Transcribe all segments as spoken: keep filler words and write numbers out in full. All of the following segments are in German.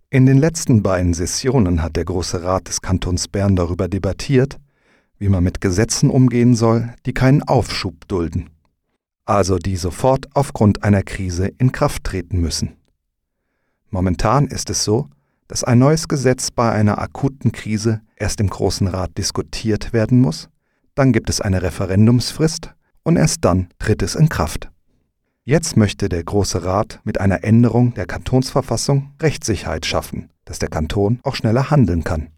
In den letzten beiden Sessionen hat der Große Rat des Kantons Bern darüber debattiert, wie man mit Gesetzen umgehen soll, die keinen Aufschub dulden, also die sofort aufgrund einer Krise in Kraft treten müssen. Momentan ist es so, dass ein neues Gesetz bei einer akuten Krise erst im Großen Rat diskutiert werden muss, dann gibt es eine Referendumsfrist und erst dann tritt es in Kraft. Jetzt möchte der Große Rat mit einer Änderung der Kantonsverfassung Rechtssicherheit schaffen, dass der Kanton auch schneller handeln kann.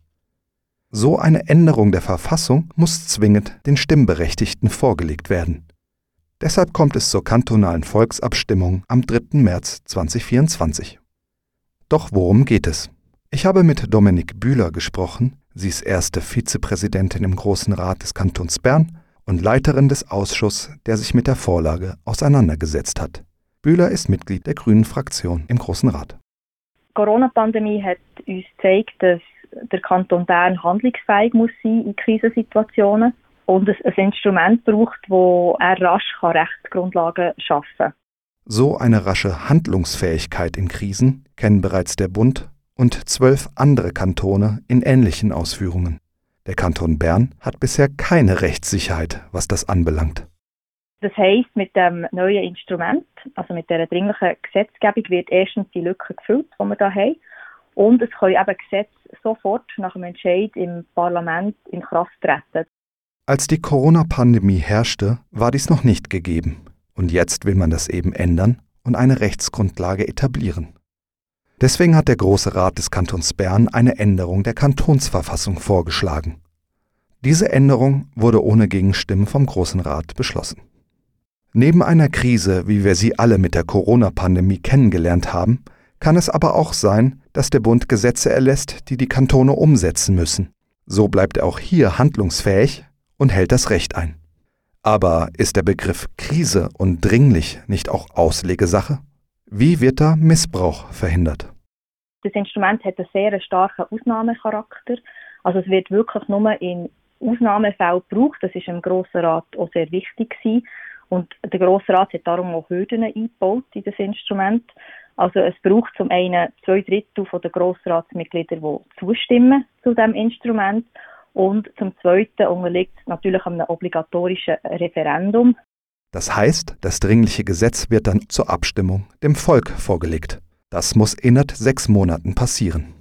So eine Änderung der Verfassung muss zwingend den Stimmberechtigten vorgelegt werden. Deshalb kommt es zur kantonalen Volksabstimmung am dritten März zweitausendvierundzwanzig. Doch worum geht es? Ich habe mit Dominique Bühler gesprochen. Sie ist erste Vizepräsidentin im Großen Rat des Kantons Bern und Leiterin des Ausschusses, der sich mit der Vorlage auseinandergesetzt hat. Bühler ist Mitglied der Grünen Fraktion im Großen Rat. Die Corona-Pandemie hat uns gezeigt, dass der Kanton Bern handlungsfähig muss sein in Krisensituationen und es ein Instrument braucht, wo er rasch Rechtsgrundlagen schaffen kann. So eine rasche Handlungsfähigkeit in Krisen kennen bereits der Bund und zwölf andere Kantone in ähnlichen Ausführungen. Der Kanton Bern hat bisher keine Rechtssicherheit, was das anbelangt. Das heisst, mit dem neuen Instrument, also mit der dringlichen Gesetzgebung, wird erstens die Lücke gefüllt, die wir hier haben. Und es können eben Gesetze sofort nach dem Entscheid im Parlament in Kraft treten. Als die Corona-Pandemie herrschte, war dies noch nicht gegeben. Und jetzt will man das eben ändern und eine Rechtsgrundlage etablieren. Deswegen hat der Große Rat des Kantons Bern eine Änderung der Kantonsverfassung vorgeschlagen. Diese Änderung wurde ohne Gegenstimmen vom Großen Rat beschlossen. Neben einer Krise, wie wir sie alle mit der Corona-Pandemie kennengelernt haben, kann es aber auch sein, dass der Bund Gesetze erlässt, die die Kantone umsetzen müssen. So bleibt er auch hier handlungsfähig und hält das Recht ein. Aber ist der Begriff Krise und dringlich nicht auch Auslegesache? Wie wird da Missbrauch verhindert? Das Instrument hat einen sehr starken Ausnahmecharakter. Also es wird wirklich nur in Ausnahmefällen gebraucht. Das ist im Grossen Rat auch sehr wichtig gewesen. Und der Grosse Rat hat darum auch Hürden eingebaut in das Instrument. Also es braucht zum einen zwei Drittel der Grossratsmitglieder, die zustimmen zu diesem Instrument. Und zum Zweiten unterliegt es natürlich einem obligatorischen Referendum. Das heißt, das dringliche Gesetz wird dann zur Abstimmung dem Volk vorgelegt. Das muss innerhalb sechs Monaten passieren.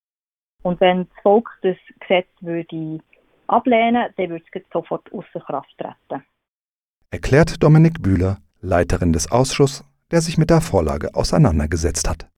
Und wenn das Volk das Gesetz würde ablehnen, dann würde es sofort ausser Kraft treten. Erklärt Dominique Bühler, Leiterin des Ausschusses, der sich mit der Vorlage auseinandergesetzt hat.